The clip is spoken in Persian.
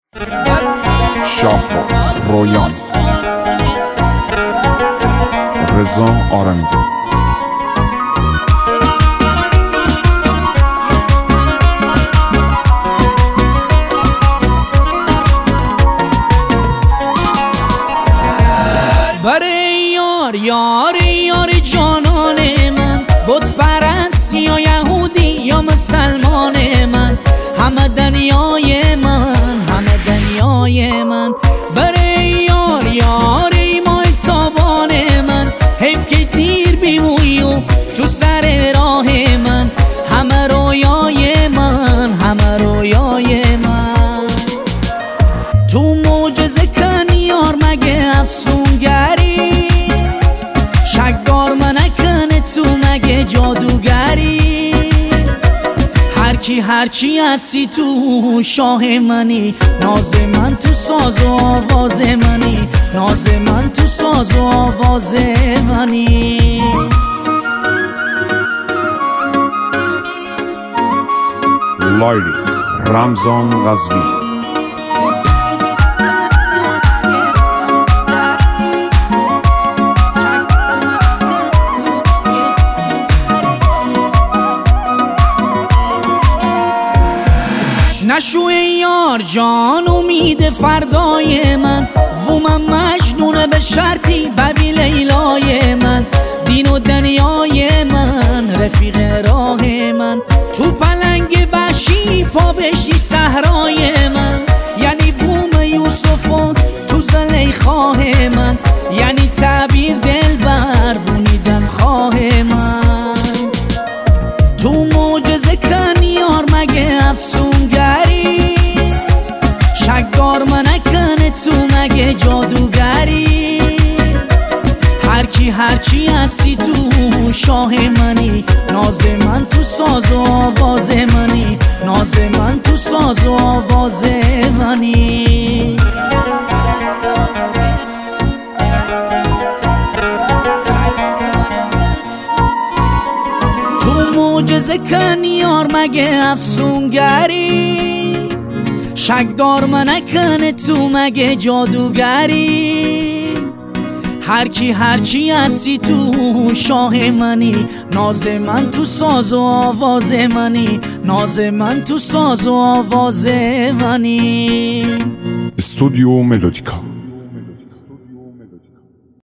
شاهرخ رویانی، رضا آرمیده. برای یار جانان من، بت پرست یا یهودی یا مسلمان من، همه دنیای من، همه دنیای من. برای یار مای تابان من، حیف که دیر بیمویی و تو سر راه من، همه رویای من، همه رویای من. تو معجزه کن یار مگه افسونگری، شکدار من نکنه تو مگه جادوگری. هرکی هرچی هستی تو شاه منی، ناز من تو ساز و آواز منی، ناز من تو ساز و آواز منی. لایریک رمضان غزوی. نشو یار جان امید فردای من، و من مجنونه به شرطی ببی لیلای من. دین و دنیای من، رفیق راه من، تو پلنگ وحشی پا بشی صحرای من. یعنی بوم یوسف و تو زلیخای من، یعنی تعبیر دلبر بونیدن خواه من. تو معجزه کن یار مگه افسونگری، شکدار من نکنه تو مگه جادوگری. هرکی هرچی هستی تو شاه منی، ناز من تو ساز و آواز منی، ناز من تو ساز و آواز منی. معجزه کن یار مگه افسونگری، شکدار من نکنه تو مگه جادوگری. هرکی هرچی هستی تو شاه منی، ناز من تو ساز و آواز منی، ناز من تو ساز و آواز منی. استودیو ملودیکا.